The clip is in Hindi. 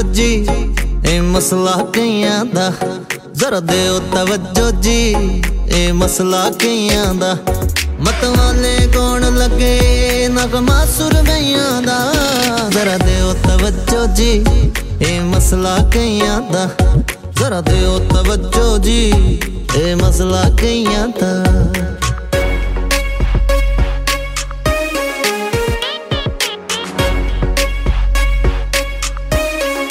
जी ए मसला कईयां दा, जरा दियो तवज्जो जी ए मसला कईयां दा। मतवाले कौन लगे नगमा सुरमैयां दा, जरा दियो तवज्जो जी ए मसला कईयां दा, जरा दियो तवज्जो जी ए मसला कईयां दा।